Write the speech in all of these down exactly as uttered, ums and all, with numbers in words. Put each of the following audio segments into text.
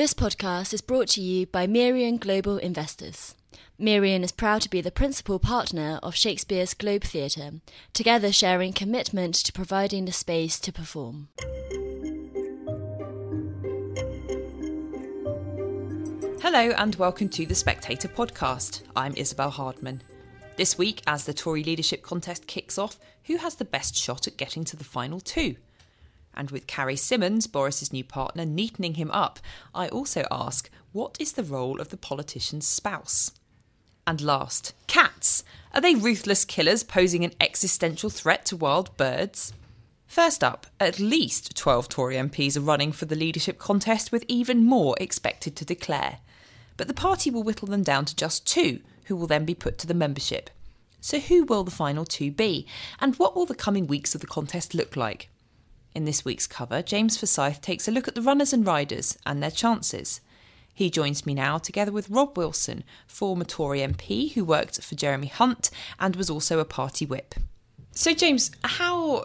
This podcast is brought to you by Merian Global Investors. Merian is proud to be the principal partner of Shakespeare's Globe Theatre, together sharing commitment to providing the space to perform. Hello and welcome to the Spectator podcast. I'm Isabel Hardman. This week, as the Tory leadership contest kicks off, who has the best shot at getting to the final two? And with Carrie Symonds, Boris's new partner, neatening him up, I also ask, what is the role of the politician's spouse? And last, cats. Are they ruthless killers posing an existential threat to wild birds? First up, at least twelve Tory M Ps are running for the leadership contest, with even more expected to declare. But the party will whittle them down to just two, who will then be put to the membership. So who will the final two be? And what will the coming weeks of the contest look like? In this week's cover, James Forsyth takes a look at the runners and riders and their chances. He joins me now together with Rob Wilson, former Tory M P who worked for Jeremy Hunt and was also a party whip. So James, how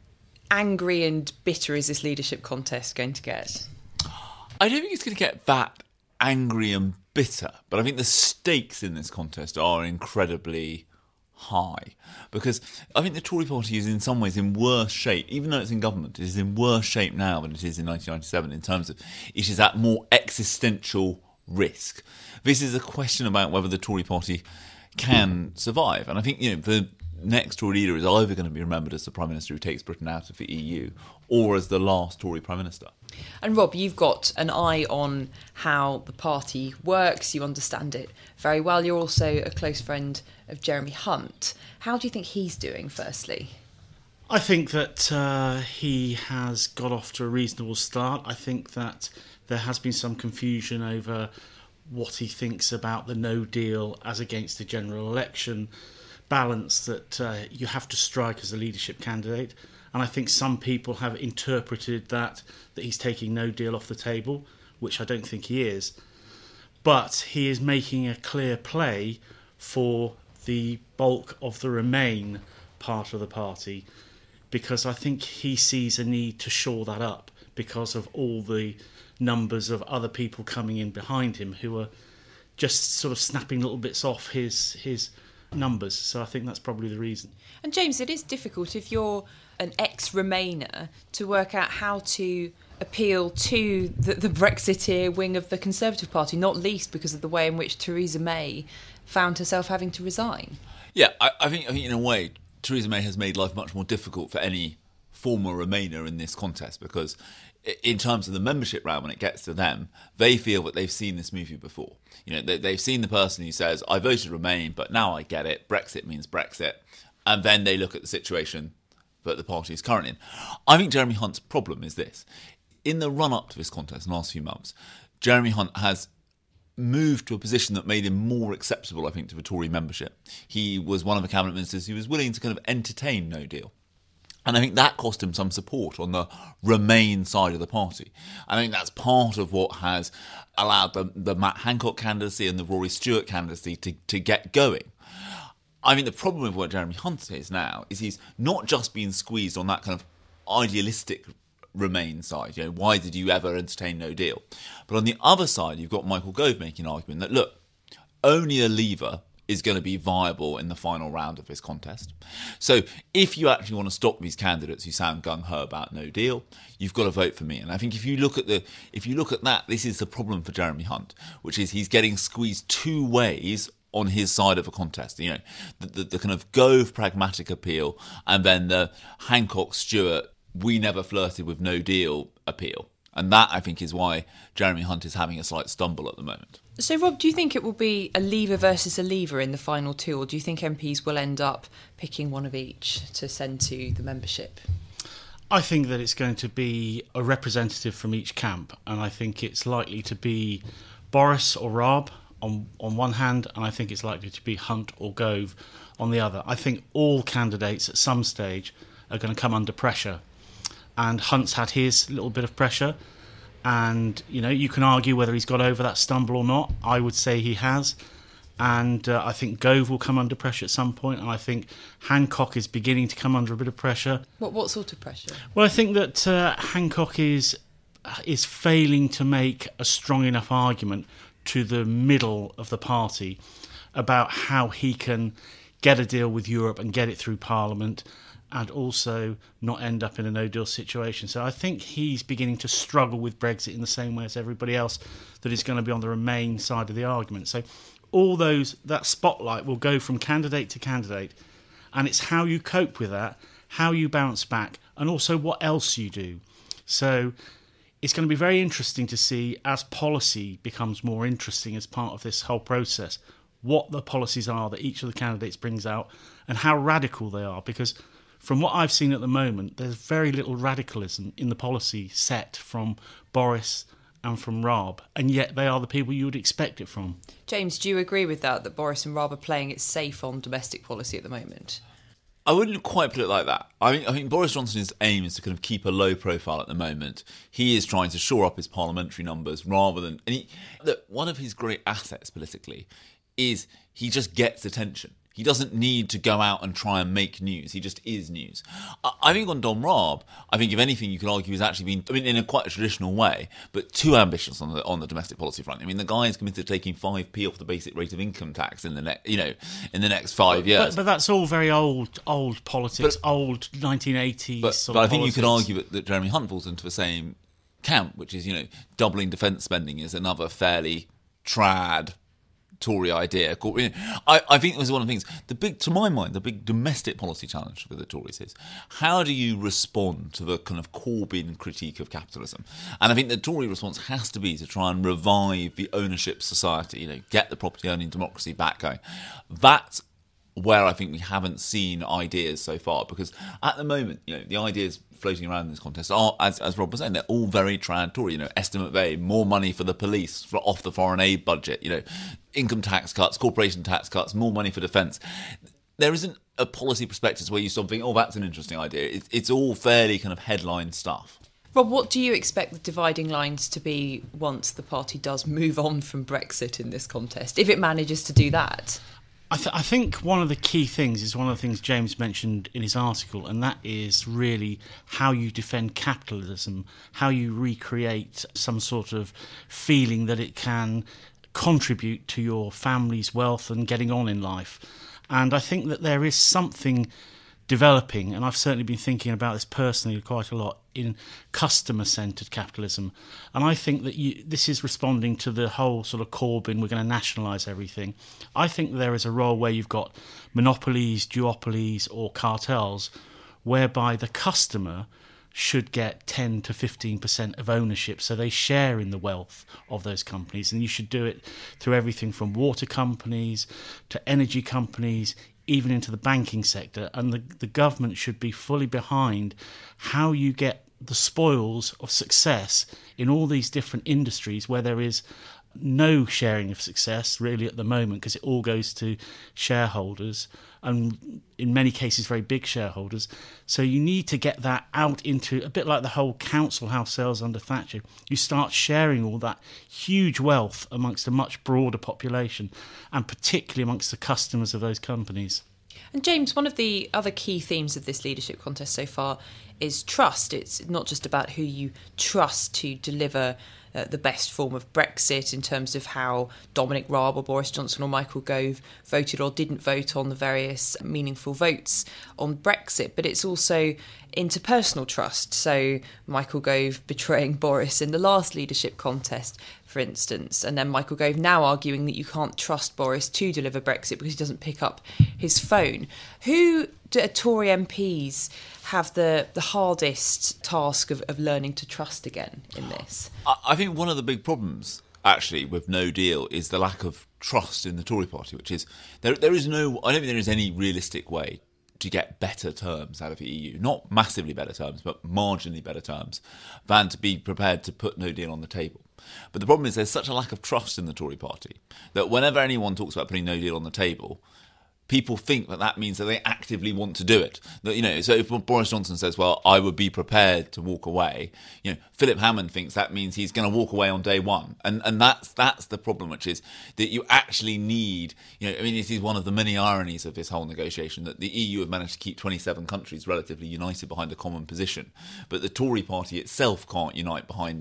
angry and bitter is this leadership contest going to get? I don't think it's going to get that angry and bitter, but I think the stakes in this contest are incredibly high, because I think the Tory party is in some ways in worse shape, even though it's in government, it is in worse shape now than it is in nineteen ninety-seven in terms of it is at more existential risk. This is a question about whether the Tory party can survive, and I think, you know, the next Tory leader is either going to be remembered as the Prime Minister who takes Britain out of the E U or as the last Tory Prime Minister. And Rob, you've got an eye on how the party works, you understand it very well. You're also a close friend of Jeremy Hunt. How do you think he's doing, firstly? I think that uh, he has got off to a reasonable start. I think that there has been some confusion over what he thinks about the no deal as against the general election balance that uh, you have to strike as a leadership candidate. And I think some people have interpreted that, that he's taking no deal off the table, which I don't think he is. But he is making a clear play for the bulk of the Remain part of the party, because I think he sees a need to shore that up because of all the numbers of other people coming in behind him who are just sort of snapping little bits off his his numbers. So I think that's probably the reason. And James, it is difficult if you're an ex-Remainer to work out how to appeal to the, the Brexiteer wing of the Conservative Party, not least because of the way in which Theresa May found herself having to resign. Yeah, I, I think I think in a way Theresa May has made life much more difficult for any former Remainer in this contest, because in terms of the membership round, when it gets to them, they feel that they've seen this movie before. You know, they, they've seen the person who says, I voted Remain, but now I get it, Brexit means Brexit. And then they look at the situation that the party is currently in. I think Jeremy Hunt's problem is this. In the run-up to this contest in the last few months, Jeremy Hunt has moved to a position that made him more acceptable, I think, to the Tory membership. He was one of the cabinet ministers who was willing to kind of entertain no deal. And I think that cost him some support on the Remain side of the party. I think that's part of what has allowed the, the Matt Hancock candidacy and the Rory Stewart candidacy to, to get going. I mean, the problem with what Jeremy Hunt is now is he's not just being squeezed on that kind of idealistic Remain side. You know, why did you ever entertain no deal? But on the other side, you've got Michael Gove making an argument that, look, only a leaver is going to be viable in the final round of this contest. So if you actually want to stop these candidates who sound gung-ho about no deal, you've got to vote for me. And I think if you look at the if you look at that, this is the problem for Jeremy Hunt, which is he's getting squeezed two ways on his side of a contest. You know, the, the, the kind of Gove pragmatic appeal and then the Hancock Stewart we never flirted with no deal appeal. And that, I think, is why Jeremy Hunt is having a slight stumble at the moment. So, Rob, do you think it will be a leaver versus a leaver in the final two, or do you think M Ps will end up picking one of each to send to the membership? I think that it's going to be a representative from each camp, and I think it's likely to be Boris or Rob on, on one hand, and I think it's likely to be Hunt or Gove on the other. I think all candidates at some stage are going to come under pressure. And Hunt's had his little bit of pressure. And, you know, you can argue whether he's got over that stumble or not. I would say he has. And uh, I think Gove will come under pressure at some point. And I think Hancock is beginning to come under a bit of pressure. What what sort of pressure? Well, I think that uh, Hancock is is failing to make a strong enough argument to the middle of the party about how he can get a deal with Europe and get it through Parliament and also not end up in a no-deal situation. So I think he's beginning to struggle with Brexit in the same way as everybody else that is going to be on the Remain side of the argument. So all those, that spotlight will go from candidate to candidate, and it's how you cope with that, how you bounce back, and also what else you do. So it's going to be very interesting to see, as policy becomes more interesting as part of this whole process, what the policies are that each of the candidates brings out and how radical they are. Because from what I've seen at the moment, there's very little radicalism in the policy set from Boris and from Raab, and yet they are the people you would expect it from. James, do you agree with that, that Boris and Raab are playing it safe on domestic policy at the moment? I wouldn't quite put it like that. I mean, I think Boris Johnson's aim is to kind of keep a low profile at the moment. He is trying to shore up his parliamentary numbers rather than... And he, look, one of his great assets politically is he just gets attention. He doesn't need to go out and try and make news. He just is news. I think on Dom Raab, I think if anything you could argue he's actually been, I mean, in a quite a traditional way, but too ambitious on the on the domestic policy front. I mean, the guy is committed to taking five p off the basic rate of income tax in the next, you know, in the next five years. But, but that's all very old, old politics, but, old nineteen eighties. But, sort but of I think politics. you could argue that, that Jeremy Hunt falls into the same camp, which is, you know, doubling defence spending is another fairly trad Tory idea. I, I think it was one of the things, the big, to my mind, the big domestic policy challenge for the Tories is how do you respond to the kind of Corbyn critique of capitalism? And I think the Tory response has to be to try and revive the ownership society, you know, get the property owning democracy back going. That's where I think we haven't seen ideas so far, because at the moment, you know, the ideas floating around in this contest are, as, as Rob was saying, they're all very trad Tory. You know, estimate they more money for the police for, off the foreign aid budget. You know, income tax cuts, corporation tax cuts, more money for defence. There isn't a policy perspective where you start thinking, oh, that's an interesting idea. It, it's all fairly kind of headline stuff. Rob, what do you expect the dividing lines to be once the party does move on from Brexit in this contest, if it manages to do that? I, th- I think one of the key things is one of the things James mentioned in his article, and that is really how you defend capitalism, how you recreate some sort of feeling that it can contribute to your family's wealth and getting on in life. And I think that there is something developing, and I've certainly been thinking about this personally quite a lot, in customer-centred capitalism. And I think that you, this is responding to the whole sort of Corbyn, we're going to nationalise everything. I think there is a role where you've got monopolies, duopolies or cartels, whereby the customer should get ten to fifteen percent of ownership, so they share in the wealth of those companies. And you should do it through everything from water companies to energy companies, even into the banking sector. And the, the government should be fully behind how you get the spoils of success in all these different industries where there is no sharing of success really at the moment, because it all goes to shareholders, and in many cases very big shareholders. So you need to get that out into a bit like the whole council house sales under Thatcher. You start sharing all that huge wealth amongst a much broader population, and particularly amongst the customers of those companies. And James, one of the other key themes of this leadership contest so far is trust. It's not just about who you trust to deliver uh, the best form of Brexit in terms of how Dominic Raab or Boris Johnson or Michael Gove voted or didn't vote on the various meaningful votes on Brexit, but it's also interpersonal trust. So Michael Gove betraying Boris in the last leadership contest, for instance, and then Michael Gove now arguing that you can't trust Boris to deliver Brexit because he doesn't pick up his phone. Who do Tory M Ps have the, the hardest task of, of learning to trust again in this? I think one of the big problems, actually, with no deal is the lack of trust in the Tory party, which is there. There is no, I don't think there is any realistic way to get better terms out of the E U. Not massively better terms, but marginally better terms, than to be prepared to put no deal on the table. But the problem is there's such a lack of trust in the Tory party that whenever anyone talks about putting no deal on the table, people think that that means that they actively want to do it. That, you know, so if Boris Johnson says, well, I would be prepared to walk away, you know, Philip Hammond thinks that means he's going to walk away on day one. And and that's that's the problem, which is that you actually need, you know, I mean, this is one of the many ironies of this whole negotiation, that the E U have managed to keep twenty-seven countries relatively united behind a common position. But the Tory party itself can't unite behind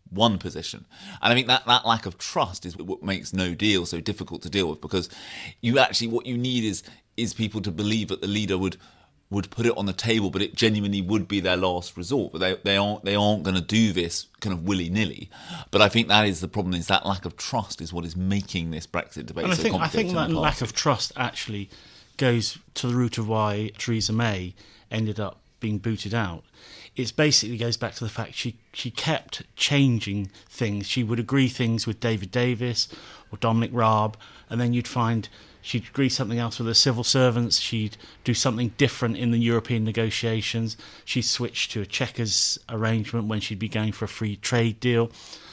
one position. And I think that, that lack of trust is what makes no deal so difficult to deal with, because you actually, what you need is is people to believe that the leader would would put it on the table, but it genuinely would be their last resort. But they they aren't they aren't going to do this kind of willy nilly. But I think that is the problem: is that lack of trust is what is making this Brexit debate and I so think, complicated. I think that lack of trust actually goes to the root of why Theresa May ended up being booted out. It basically goes back to the fact she, she kept changing things. She would agree things with David Davis or Dominic Raab, and then you'd find she'd agree something else with the civil servants. She'd do something different in the European negotiations. She'd switch to a Chequers arrangement when she'd be going for a free trade deal.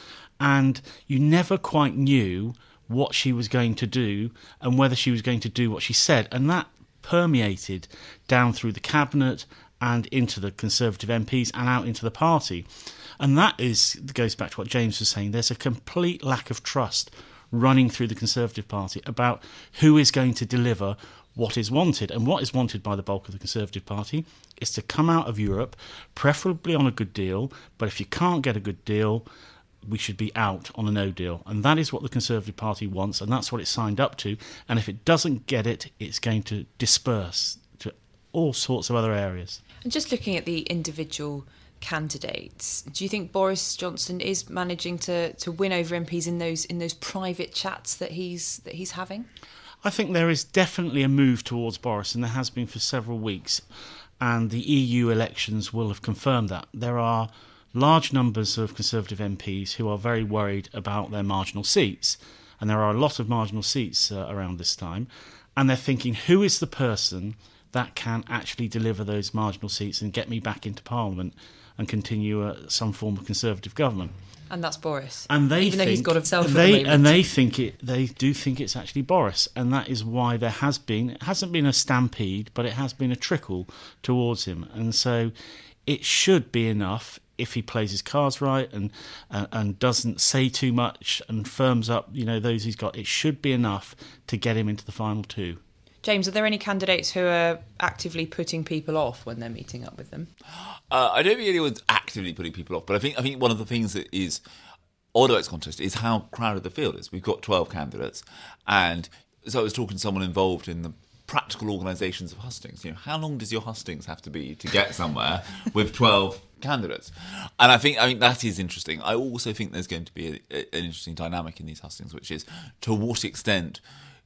And you never quite knew what she was going to do and whether she was going to do what she said. And that permeated down through the cabinet and into the Conservative M Ps and out into the party. And that is goes back to what James was saying. There's a complete lack of trust running through the Conservative Party about who is going to deliver what is wanted. And what is wanted by the bulk of the Conservative Party is to come out of Europe, preferably on a good deal, but if you can't get a good deal, we should be out on a no deal. And that is what the Conservative Party wants, and that's what it signed up to. And if it doesn't get it, it's going to disperse to all sorts of other areas. And just looking at the individual candidates, do you think Boris Johnson is managing to, to win over M Ps in those in those private chats that he's that he's having? I think there is definitely a move towards Boris, and there has been for several weeks. And the E U elections will have confirmed that. There are large numbers of Conservative M Ps who are very worried about their marginal seats. And there are a lot of marginal seats uh, around this time. And they're thinking, who is the person that can actually deliver those marginal seats and get me back into Parliament and continue uh, some form of Conservative government? And that's Boris. And they even think, though he's got himself they, at the moment. And they think it. They do think it's actually Boris, and that is why there has been. It hasn't been a stampede, but it has been a trickle towards him, and so it should be enough if he plays his cards right and uh, and doesn't say too much and firms up, you know, those he's got. It should be enough to get him into the final two. James, are there any candidates who are actively putting people off when they're meeting up with them? Uh, I don't think anyone's actively putting people off, but I think I think one of the things that is odd about this contest is how crowded the field is. We've got twelve candidates, and so I was talking to someone involved in the practical organisations of hustings. You know, how long does your hustings have to be to get somewhere with twelve candidates? And I think I think that is interesting. I also think there's going to be a, a, an interesting dynamic in these hustings, which is to what extent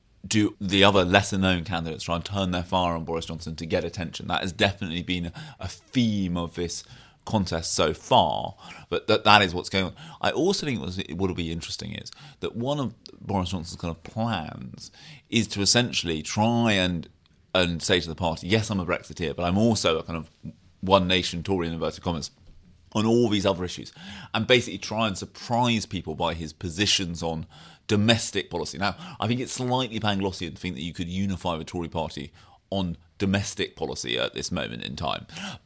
do the other lesser-known candidates try and turn their fire on Boris Johnson to get attention? That has definitely been a, a theme of this contest so far, but that that is what's going on. I also think what will be interesting is that one of Boris Johnson's kind of plans is to essentially try and and say to the party, yes, I'm a Brexiteer, but I'm also a kind of one nation Tory in inverted commas on all these other issues, and basically try and surprise people by his positions on domestic policy. Now, I think it's slightly Panglossian to think that you could unify the Tory party on domestic policy at this moment in time.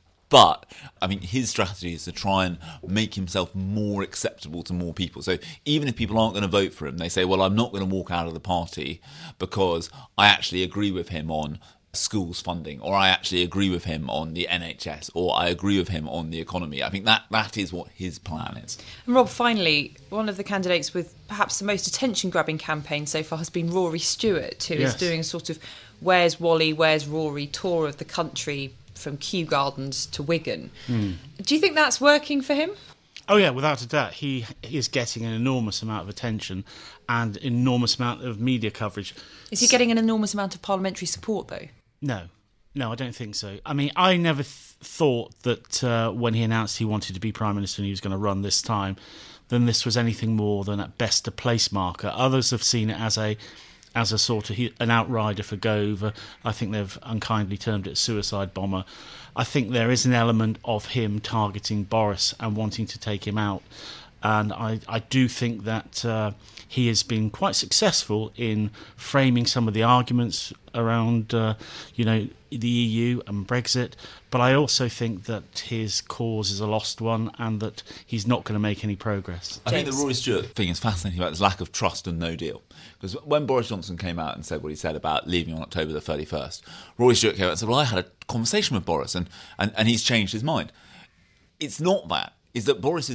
But I mean, his strategy is to try and make himself more acceptable to more people. So even if people aren't going to vote for him, they say, well, I'm not going to walk out of the party because I actually agree with him on schools funding, or I actually agree with him on the N H S, or I agree with him on the economy. I think that that is what his plan is. And Rob, finally, one of the candidates with perhaps the most attention-grabbing campaign so far has been Rory Stewart, who yes. is doing a sort of Where's Wally, Where's Rory tour of the country from Kew Gardens to Wigan. Mm. Do you think that's working for him? Oh yeah, without a doubt. He is getting an enormous amount of attention and enormous amount of media coverage. Is he getting an enormous amount of parliamentary support, though? No. No, I don't think so. I mean, I never th- thought that uh, when he announced he wanted to be Prime Minister and he was going to run this time, then this was anything more than at best a place marker. Others have seen it as a as a sort of an outrider for Gove. I think they've unkindly termed it a suicide bomber. I think there is an element of him targeting Boris and wanting to take him out. And I, I do think that uh, he has been quite successful in framing some of the arguments around, uh, you know, the E U and Brexit. But I also think that his cause is a lost one and that he's not going to make any progress. I think the Rory Stewart thing is fascinating about this lack of trust and no deal. Because when Boris Johnson came out and said what he said about leaving on October the thirty-first, Rory Stewart came out and said, well, I had a conversation with Boris and, and, and he's changed his mind. It's not that. Is that Boris is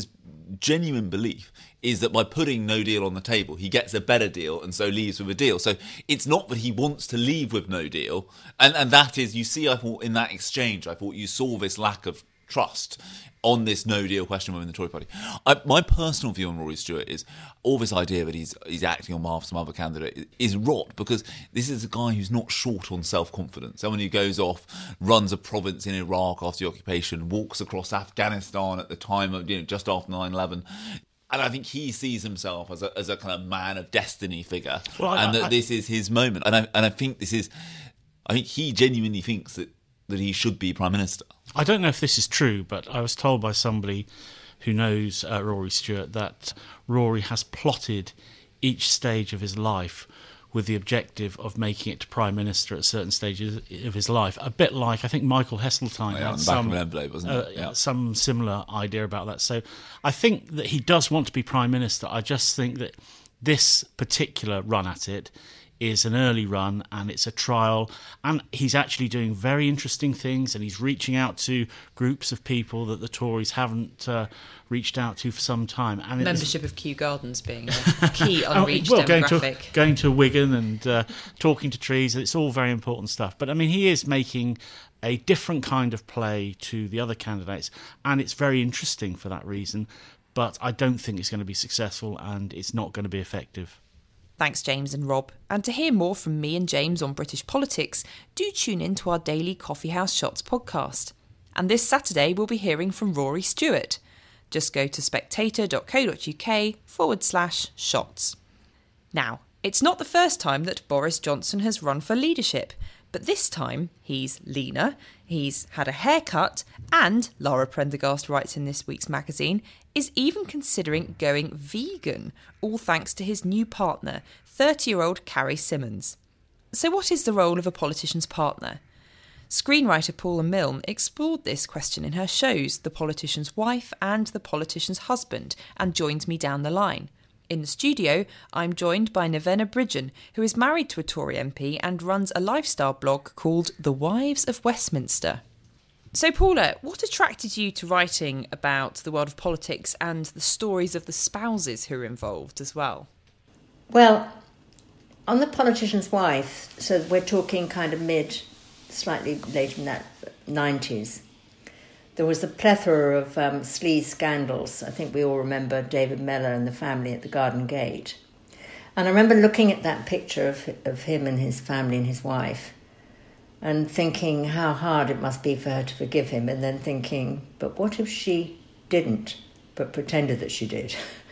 genuine belief is that by putting no deal on the table, he gets a better deal and so leaves with a deal. So it's not that he wants to leave with no deal. And, and that is, you see, I thought in that exchange, I thought you saw this lack of trust on this no deal question within the Tory party. I, my personal view on Rory Stewart is all this idea that he's he's acting on behalf of some other candidate is, is rot, because this is a guy who's not short on self-confidence. Someone who goes off, runs a province in Iraq after the occupation, walks across Afghanistan at the time of, you know, just after nine eleven. And I think he sees himself as a as a kind of man of destiny figure, well, I, and that I, this is his moment. And I and I think this is, I think he genuinely thinks that that he should be Prime Minister. I don't know if this is true, but I was told by somebody who knows uh, Rory Stewart that Rory has plotted each stage of his life with the objective of making it to Prime Minister at certain stages of his life. A bit like, I think Michael Heseltine oh, yeah, had some, envelope, wasn't uh, it? Yeah. some similar idea about that. So I think that he does want to be Prime Minister. I just think that this particular run at it is an early run and it's a trial, and he's actually doing very interesting things, and he's reaching out to groups of people that the Tories haven't uh, reached out to for some time. And membership of Kew Gardens being a key unreached well, demographic. Going to, going to Wigan and uh, talking to trees, it's all very important stuff. But I mean, he is making a different kind of play to the other candidates, and it's very interesting for that reason. But I don't think it's going to be successful, and it's not going to be effective. Thanks, James and Rob. And to hear more from me and James on British politics, do tune in to our daily Coffee House Shots podcast. And this Saturday, we'll be hearing from Rory Stewart. Just go to spectator.co.uk forward slash shots. Now, it's not the first time that Boris Johnson has run for leadership, but this time he's leaner, he's had a haircut, and, Lara Prendergast writes in this week's magazine, is even considering going vegan, all thanks to his new partner, thirty-year-old Carrie Symonds. So what is the role of a politician's partner? Screenwriter Paula Milne explored this question in her shows The Politician's Wife and The Politician's Husband, and joins me down the line. In the studio, I'm joined by Nevena Bridgen, who is married to a Tory M P and runs a lifestyle blog called The Wives of Westminster. So, Paula, what attracted you to writing about the world of politics and the stories of the spouses who are involved as well? Well, on The Politician's Wife, so we're talking kind of mid, slightly later than that, nineties, there was a plethora of um, sleaze scandals. I think we all remember David Mellor and the family at the Garden Gate. And I remember looking at that picture of, of him and his family and his wife and thinking how hard it must be for her to forgive him, and then thinking, but what if she didn't, but pretended that she did?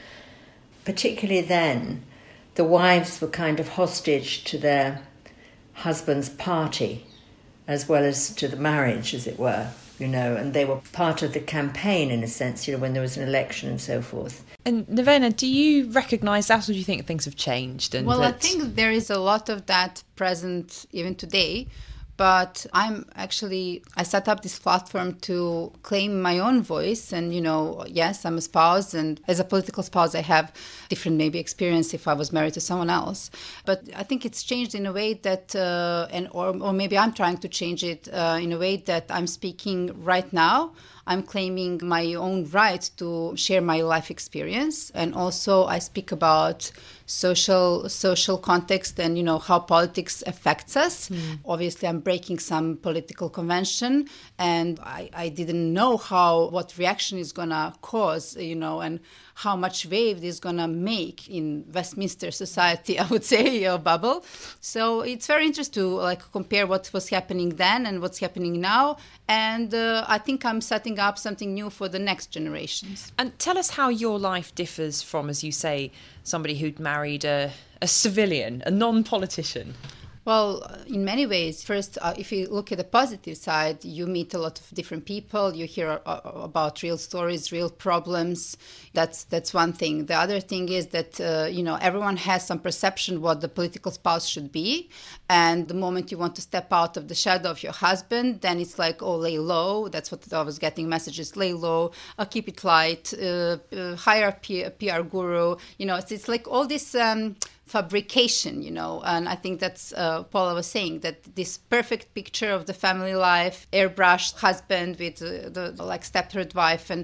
Particularly then, the wives were kind of hostage to their husband's party, as well as to the marriage, as it were, you know, and they were part of the campaign, in a sense, you know, when there was an election and so forth. And Nevena, do you recognise that, or do you think things have changed? And well, that... I think there is a lot of that present even today. But I'm actually, I set up this platform to claim my own voice. And, you know, yes, I'm a spouse. And as a political spouse, I have different maybe experience if I was married to someone else. But I think it's changed in a way that, uh, and or, or maybe I'm trying to change it uh, in a way that I'm speaking right now. I'm claiming my own right to share my life experience. And also I speak about social social context and, you know, how politics affects us. Mm. Obviously, I'm breaking some political convention, and I, I didn't know how what reaction is going to cause, you know, and how much wave this is going to make in Westminster society, I would say, a bubble. So it's very interesting to like compare what was happening then and what's happening now. And uh, I think I'm setting up something new for the next generations. And tell us how your life differs from, as you say, somebody who'd married a, a civilian, a non-politician. Well, in many ways, first, uh, if you look at the positive side, you meet a lot of different people. You hear uh, about real stories, real problems. That's that's one thing. The other thing is that, uh, you know, everyone has some perception what the political spouse should be. And the moment you want to step out of the shadow of your husband, then it's like, oh, lay low. That's what I was getting messages, lay low, uh, keep it light, uh, uh, hire a P- a P R guru. You know, it's, it's like all this... Um, fabrication, you know, and I think that's uh, Paula was saying that this perfect picture of the family life, airbrushed husband with uh, the, the like step-third wife, and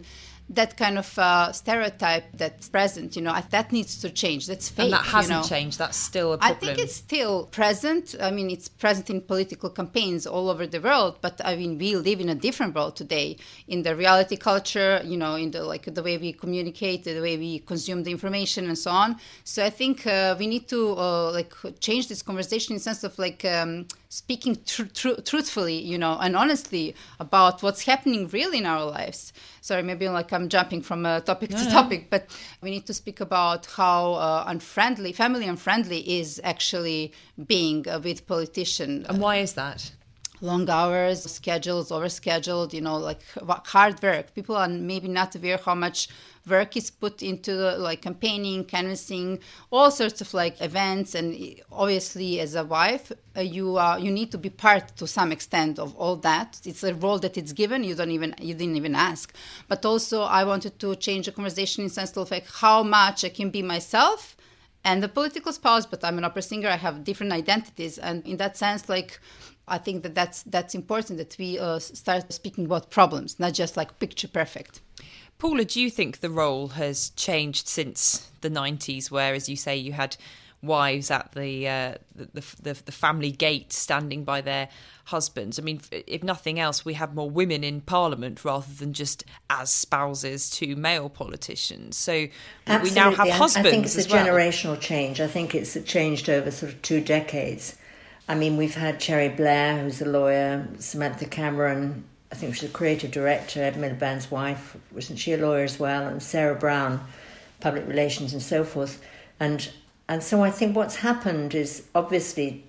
that kind of uh, stereotype that's present, you know, that needs to change. That's fake. And that hasn't you know? changed. That's still a problem. I think it's still present. I mean, it's present in political campaigns all over the world. But I mean, we live in a different world today. In the reality culture, you know, in the like the way we communicate, the way we consume the information, and so on. So I think uh, we need to uh, like change this conversation in the sense of like um, speaking tr- tr- truthfully, you know, and honestly about what's happening really in our lives. Sorry, maybe like I'm jumping from uh, topic no, to no. topic, but we need to speak about how uh, unfriendly, family unfriendly is actually being uh, with politicians. And why is that? Long hours, schedules, overscheduled, you know, like hard work. People are maybe not aware how much work is put into like campaigning, canvassing, all sorts of like events. And obviously as a wife, uh, you uh, you need to be part to some extent of all that. It's a role that it's given. You don't even, you didn't even ask. But also I wanted to change the conversation in the sense of like how much I can be myself and the political spouse, but I'm an opera singer. I have different identities. And in that sense, like, I think that that's, that's important that we uh, start speaking about problems, not just like picture perfect. Paula, do you think the role has changed since the nineties, where, as you say, you had wives at the, uh, the, the the family gate standing by their husbands? I mean, if nothing else, we have more women in Parliament rather than just as spouses to male politicians. So Absolutely. we now have husbands I think it's as a well. generational change. I think it's changed over sort of two decades. I mean, we've had Cherry Blair, who's a lawyer, Samantha Cameron, I think she's a creative director, Ed Miliband's wife, wasn't she a lawyer as well, and Sarah Brown, public relations and so forth. And and so I think what's happened is obviously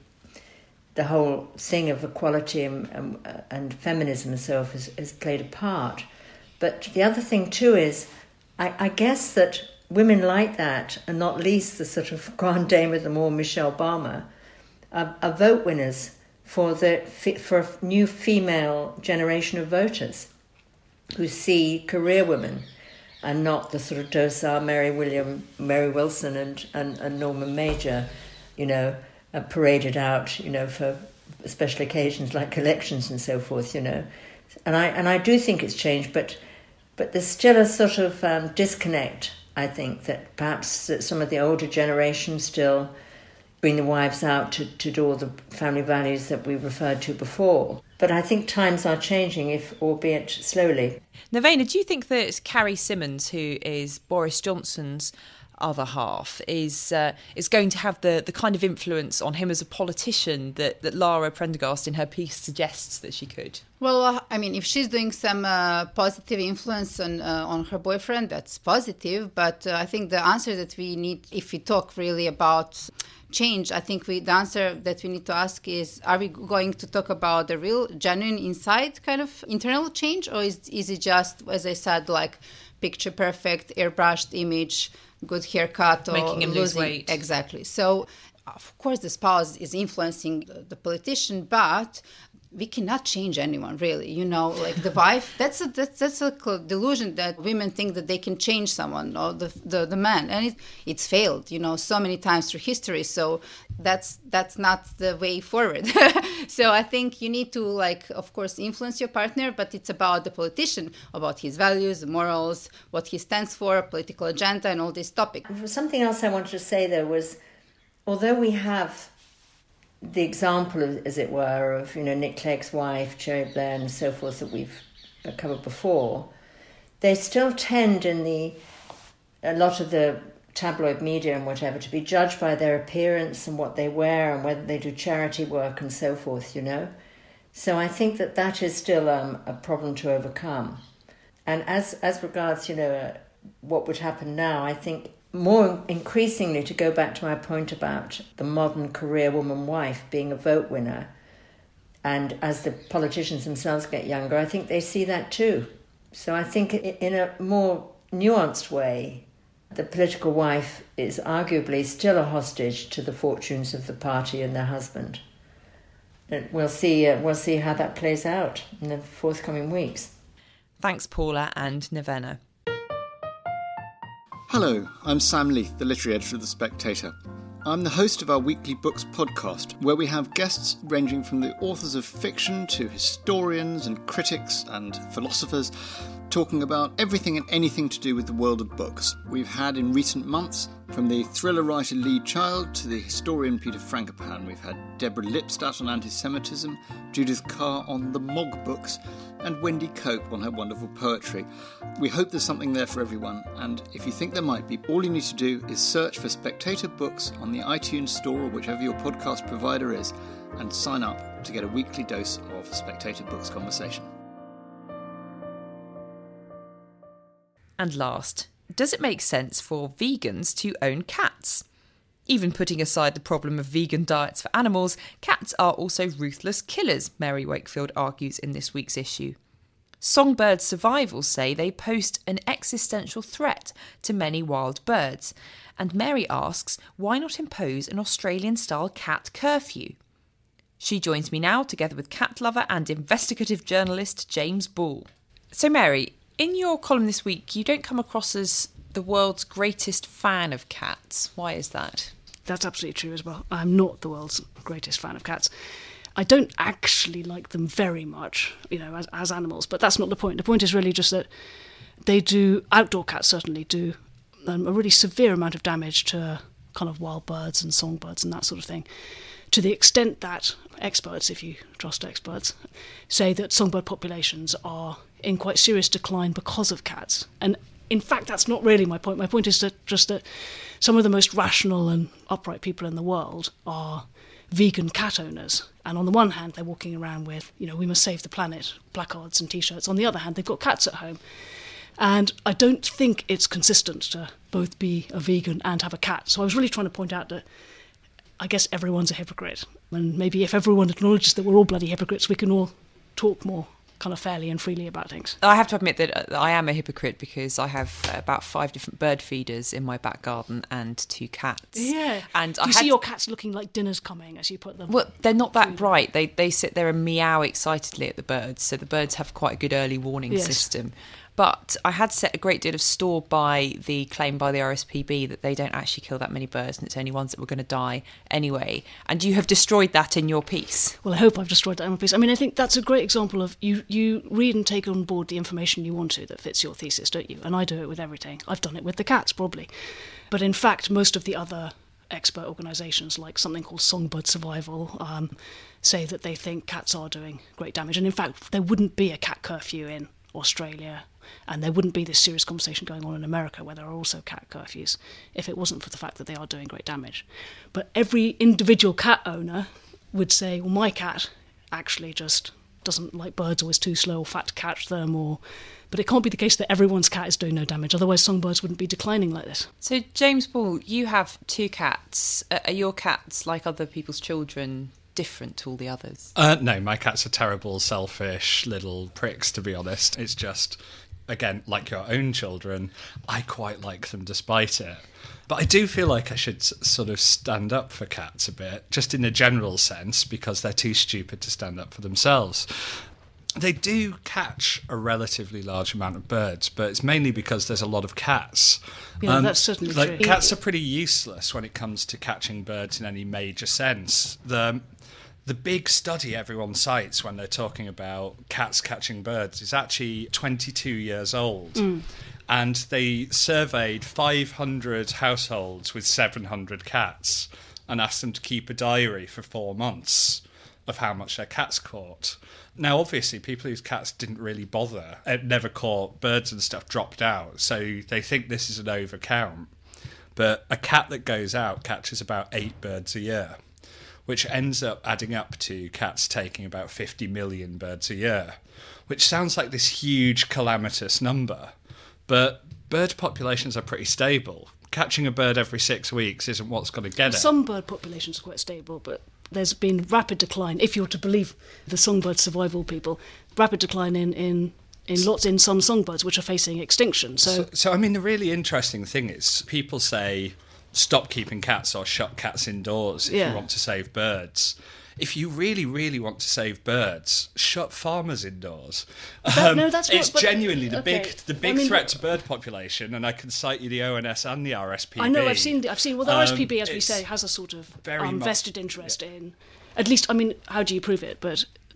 the whole thing of equality and, and, and feminism and so forth has, has played a part. But the other thing too is, I, I guess that women like that, and not least the sort of grande dame of them all, Michelle Obama, are, are vote winners for the for a new female generation of voters who see career women and not the sort of docile Mary William, Mary Wilson and, and, and Norman Major, you know, uh, paraded out, you know, for special occasions like elections and so forth, you know. And I and I do think it's changed, but but there's still a sort of um, disconnect, I think, that perhaps that some of the older generations still bring the wives out to, to do all the family values that we referred to before. But I think times are changing, if albeit slowly. Nevena, do you think that Carrie Symonds, who is Boris Johnson's other half, is uh, is going to have the, the kind of influence on him as a politician that, that Lara Prendergast in her piece suggests that she could? Well, uh, I mean, if she's doing some uh, positive influence on uh, on her boyfriend, that's positive. But uh, I think the answer that we need, if we talk really about change, I think we the answer that we need to ask is, are we going to talk about the real, genuine inside kind of internal change, or is is it just, as I said, like picture perfect, airbrushed image, good haircut, or making him losing lose weight? Exactly. So, of course, the spouse is influencing the politician, but we cannot change anyone, really. You know, like the wife, that's a that's, that's a delusion that women think that they can change someone, or the the, the man, and it, it's failed, you know, so many times through history. So that's that's not the way forward. So I think you need to, like, of course, influence your partner, but it's about the politician, about his values, morals, what he stands for, political agenda, and all these topics. Something else I wanted to say, though, was although we have the example, of, as it were, of, you know, Nick Clegg's wife, Cherry Blair, and so forth that we've covered before, they still tend in the a lot of the tabloid media and whatever to be judged by their appearance and what they wear and whether they do charity work and so forth, you know. So I think that that is still um, a problem to overcome. And as as regards, you know, uh, what would happen now, I think more increasingly, to go back to my point about the modern career woman wife being a vote winner, and as the politicians themselves get younger, I think they see that too. So I think in a more nuanced way, the political wife is arguably still a hostage to the fortunes of the party and their husband. And we'll see, uh, we'll see how that plays out in the forthcoming weeks. Thanks, Paula and Nevena. Hello, I'm Sam Leith, the literary editor of The Spectator. I'm the host of our weekly books podcast, where we have guests ranging from the authors of fiction to historians and critics and philosophers, talking about everything and anything to do with the world of books. We've had in recent months, from the thriller writer Lee Child to the historian Peter Frankopan, we've had Deborah Lipstadt on anti-Semitism, Judith Kerr on the Mog books, and Wendy Cope on her wonderful poetry. We hope there's something there for everyone, and if you think there might be, all you need to do is search for Spectator Books on the iTunes Store or whichever your podcast provider is, and sign up to get a weekly dose of Spectator Books conversation. And last, does it make sense for vegans to own cats? Even putting aside the problem of vegan diets for animals, cats are also ruthless killers, Mary Wakefield argues in this week's issue. Songbird Survival say they pose an existential threat to many wild birds, and Mary asks, why not impose an Australian-style cat curfew? She joins me now, together with cat lover and investigative journalist James Ball. So Mary, in your column this week, you don't come across as the world's greatest fan of cats. Why is that? That's absolutely true as well. I'm not the world's greatest fan of cats. I don't actually like them very much, you know, as, as animals, but that's not the point. The point is really just that they do, outdoor cats certainly do, um, a really severe amount of damage to kind of wild birds and songbirds and that sort of thing, to the extent that experts, if you trust experts, say that songbird populations are in quite serious decline because of cats. And in fact, that's not really my point. My point is that just that some of the most rational and upright people in the world are vegan cat owners. And on the one hand, they're walking around with, you know, we must save the planet, placards and T-shirts. On the other hand, they've got cats at home. And I don't think it's consistent to both be a vegan and have a cat. So I was really trying to point out that I guess everyone's a hypocrite. And maybe if everyone acknowledges that we're all bloody hypocrites, we can all talk more kind of fairly and freely about things. I have to admit that I am a hypocrite because I have about five different bird feeders in my back garden and two cats. Yeah. And Do I you had... see your cats looking like dinner's coming as you put them? Well, they're not that bright. They they sit there and meow excitedly at the birds, so the birds have quite a good early warning Yes. system. But I had set a great deal of store by the claim by the R S P B that they don't actually kill that many birds and it's only ones that were going to die anyway. And you have destroyed that in your piece. Well, I hope I've destroyed that in my piece. I mean, I think that's a great example of you, you read and take on board the information you want to that fits your thesis, don't you? And I do it with everything. I've done it with the cats, probably. But in fact, most of the other expert organisations, like something called Songbird Survival, um, say that they think cats are doing great damage. And in fact, there wouldn't be a cat curfew in Australia, and there wouldn't be this serious conversation going on in America where there are also cat curfews if it wasn't for the fact that they are doing great damage. But every individual cat owner would say, well, my cat actually just doesn't like birds or is too slow or fat to catch them, or but it can't be the case that everyone's cat is doing no damage, otherwise songbirds wouldn't be declining like this. So, James Ball, you have two cats. Uh, are your cats, like other people's children, different to all the others? Uh, no, my cats are terrible, selfish little pricks, to be honest. It's just, again, like your own children, I quite like them despite it. But I do feel like I should s- sort of stand up for cats a bit, just in a general sense, because they're too stupid to stand up for themselves. They do catch a relatively large amount of birds, but it's mainly because there's a lot of cats. Yeah, that's certainly like, true. Cats are pretty useless when it comes to catching birds in any major sense. The the big study everyone cites when they're talking about cats catching birds is actually twenty-two years old. Mm. And they surveyed five hundred households with seven hundred cats and asked them to keep a diary for four months of how much their cats caught. Now, obviously, people whose cats didn't really bother, it never caught birds and stuff, dropped out, so they think this is an overcount. But a cat that goes out catches about eight birds a year, which ends up adding up to cats taking about fifty million birds a year, which sounds like this huge calamitous number. But bird populations are pretty stable. Catching a bird every six weeks isn't what's going to get it. Some bird populations are quite stable, but there's been rapid decline, if you're to believe the songbird survival people, rapid decline in, in, in lots in some songbirds which are facing extinction. So, so, so, I mean, the really interesting thing is people say, stop keeping cats or shut cats indoors if Yeah. you want to save birds. If you really, really want to save birds, shut farmers indoors. That- no, that's it's not- but- genuinely the okay. big, the big I mean, threat to bird population, and I can cite you the O N S and the R S P B. I know, I've seen, I've seen. Well, the Um, R S P B, as we it's say, has a sort of very um, much- vested interest in. At least, I mean, how do you prove it? But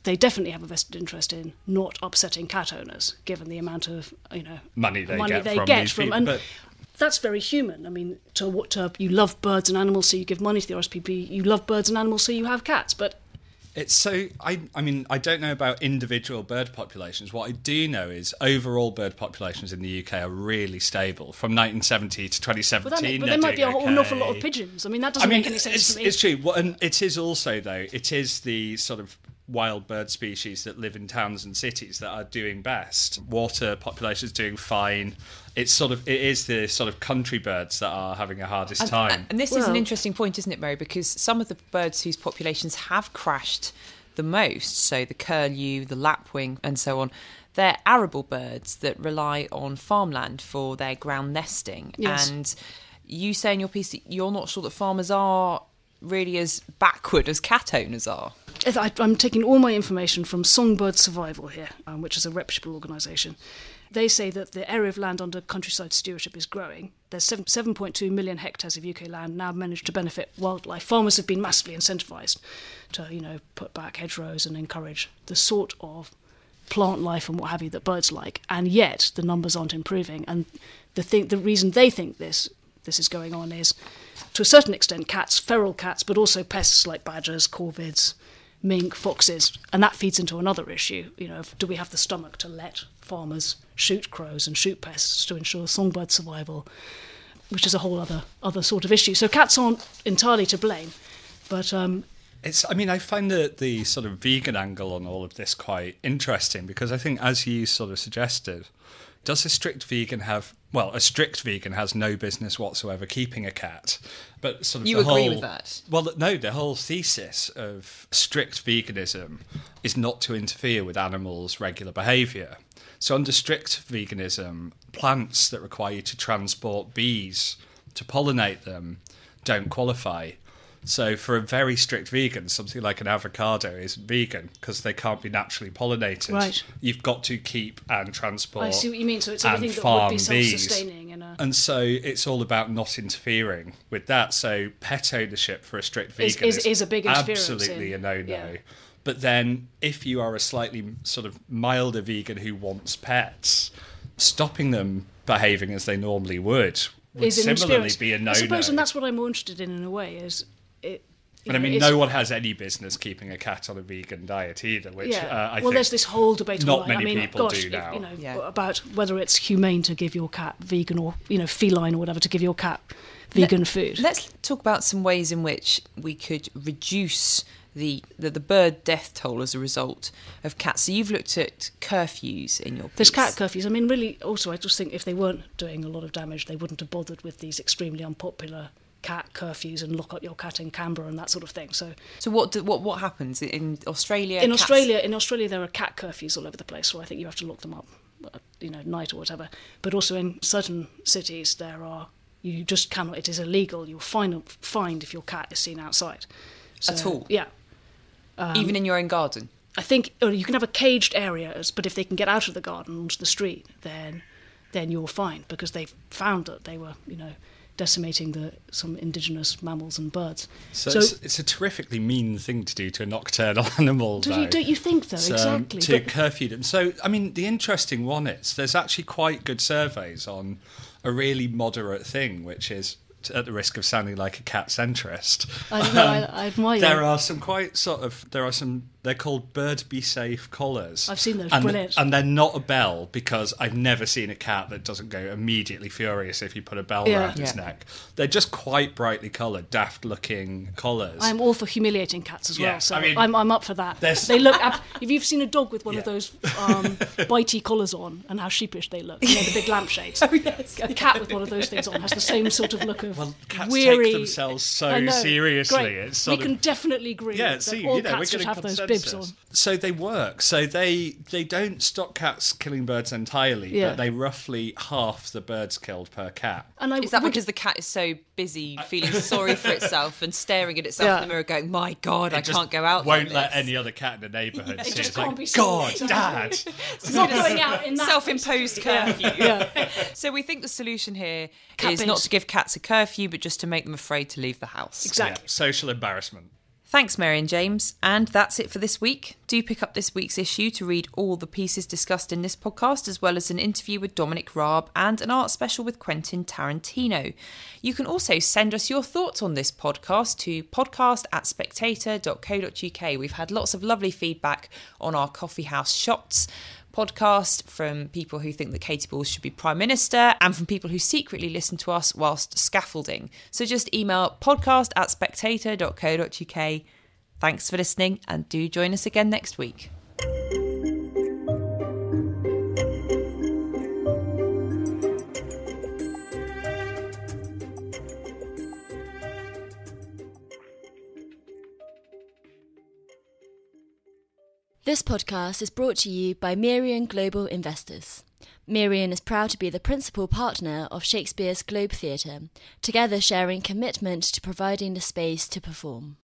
they definitely have a vested interest in not upsetting cat owners, given the amount of you know money they money get they from get these from people, and but- that's very human. I mean, to what to, you love birds and animals, so you give money to the R S P B. You love birds and animals, so you have cats. But it's so I I mean I don't know about individual bird populations. What I do know is overall bird populations in the U K are really stable from nineteen seventy to twenty seventeen. But, that, but there there might be a whole, an awful lot okay. of pigeons. I mean, that doesn't I mean, make any sense it's, to me. it's true. Well, and it is also, though, it is the sort of wild bird species that live in towns and cities that are doing best. Water populations doing fine. It's sort of it is the sort of country birds that are having a hardest And, time. and, and this is Well- an interesting point, isn't it, Mary? Because some of the birds whose populations have crashed the most, so the curlew, the lapwing, and so on, they're arable birds that rely on farmland for their ground nesting. Yes. And you say in your piece that you're not sure that farmers are really as backward as cat owners are. I, I'm taking all my information from Songbird Survival here, um, which is a reputable organisation. They say that the area of land under countryside stewardship is growing. There's seven, seven point two million hectares of U K land now managed to benefit wildlife. Farmers have been massively incentivised to, you know, put back hedgerows and encourage the sort of plant life and what have you that birds like. And yet the numbers aren't improving. And the thing, the reason they think this this is going on is, to a certain extent, cats, feral cats, but also pests like badgers, corvids, mink, foxes, and that feeds into another issue. You know, do we have the stomach to let farmers shoot crows and shoot pests to ensure songbird survival, which is a whole other other sort of issue. So cats aren't entirely to blame, but um, It's. I mean, I find the the sort of vegan angle on all of this quite interesting because I think, as you sort of suggested, does a strict vegan have? Well, a strict vegan has no business whatsoever keeping a cat, but sort of You the agree whole, with that? Well, no, the whole thesis of strict veganism is not to interfere with animals' regular behaviour. So, under strict veganism, plants that require you to transport bees to pollinate them don't qualify. So for a very strict vegan, something like an avocado is vegan because they can't be naturally pollinated. Right. You've got to keep and transport I see what you mean. So it's and everything that would farm be bees. self-sustaining. In a, And so it's all about not interfering with that. So pet ownership for a strict Is- vegan is- is a big interference absolutely in- a no-no. yeah. But then if you are a slightly sort of milder vegan who wants pets, stopping them behaving as they normally would would is an similarly interference. be a no-no. I suppose, and that's what I'm more interested in in a way, is it. you But I know, mean, it's- no one has any business keeping a cat on a vegan diet either, which Yeah. uh, I well, think there's this whole debate not online. many I mean, people gosh, do now. You know, Yeah. about whether it's humane to give your cat vegan or you know feline or whatever to give your cat vegan food. Let's talk about some ways in which we could reduce the, the, the bird death toll as a result of cats. So you've looked at curfews in your piece. There's cat curfews. I mean, really, also, I just think if they weren't doing a lot of damage, they wouldn't have bothered with these extremely unpopular cat curfews and lock up your cat in Canberra and that sort of thing. So, So what do, what what happens in Australia? in cats- Australia, in Australia, there are cat curfews all over the place. So I think you have to lock them up, uh, you know, night or whatever. But also in certain cities, there are you just cannot. It is illegal. You're fine, fined if your cat is seen outside. So, At all? Yeah. even in your own garden. I think or you can have a caged area, but if they can get out of the garden onto the street, then then you're fine because they've found that they were, you know, decimating the some indigenous mammals and birds. So, it's, it's a terrifically mean thing to do to a nocturnal animal, do though. you, don't you think though? So, Exactly. to But- curfew them. So, I mean, the interesting one is there's actually quite good surveys on a really moderate thing, which is, at the risk of sounding like a cat centrist, I know, I, I admire there you. are some quite sort of there are some they're called bird be safe collars. I've seen those, and, brilliant. and they're not a bell because I've never seen a cat that doesn't go immediately furious if you put a bell Yeah. around its Yeah. neck. They're just quite brightly coloured, daft looking collars. I'm all for humiliating cats as Yeah, well, so I mean, I'm, I'm up for that. there's- They look. Ab- if you've seen a dog with one of Yeah. those um, bitey collars on and how sheepish they look, you know, the big lampshades. Oh, yes. A cat with one of those things on has the same sort of look of Well, cats weary. take themselves so I know, seriously. great. It's we sort can of, definitely agree yeah, that see, all you know, we're cats should getting have those consensus. bibs on. So they work. So they they don't stop cats killing birds entirely, Yeah. but they roughly half the birds killed per cat. And I Is that would- because the cat is so busy feeling sorry for itself and staring at itself Yeah. in the mirror going, my God, I It just can't go out Won't like let this." any other cat in the neighbourhood see. just It's can't like, be seen. God, Dad. It's not going out in that Self-imposed curfew. Yeah. So we think the solution here Cat is not base. to give cats a curfew, but just to make them afraid to leave the house. Exactly. Yeah, social embarrassment. Thanks, Mary and James. And that's it for this week. Do pick up this week's issue to read all the pieces discussed in this podcast, as well as an interview with Dominic Raab and an art special with Quentin Tarantino. You can also send us your thoughts on this podcast to podcast at spectator dot co dot uk. We've had lots of lovely feedback on our Coffee House Shots podcast from people who think that Katy Balls should be Prime Minister and from people who secretly listen to us whilst scaffolding. So just email podcast at spectator dot co dot uk. Thanks for listening and do join us again next week. This podcast is brought to you by Merian Global Investors. Merian is proud to be the principal partner of Shakespeare's Globe Theatre, together sharing commitment to providing the space to perform.